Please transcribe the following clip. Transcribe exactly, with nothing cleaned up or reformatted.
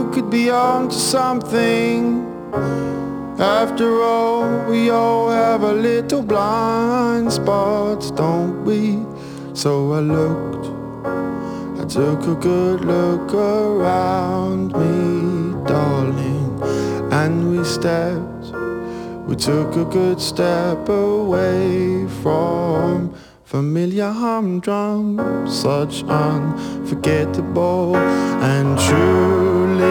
could be on to something. After all, we all have a little blind spots, don't we? So I looked, I took a good look around me, darling, and we stepped, we took a good step away from familiar humdrum, such unforgettable and truly